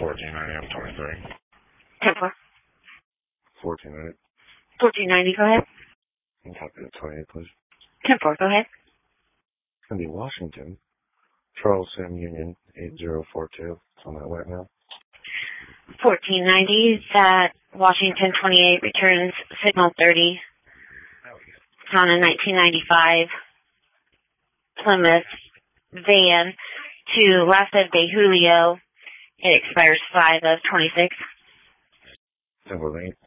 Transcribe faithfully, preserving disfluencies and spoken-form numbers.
fourteen ninety, I'm twenty-three. ten four. fourteen ninety. fourteen ninety, go ahead. Can you copy the twenty-eight, please? ten four, go ahead. It's going to be Washington. Charles Sam Union, eight zero four two. It's on that right now. fourteen ninety, that Washington twenty-eight returns signal thirty. It's on a nineteen ninety-five Plymouth van to Raza de Julio. It expires five of twenty-six. Simple,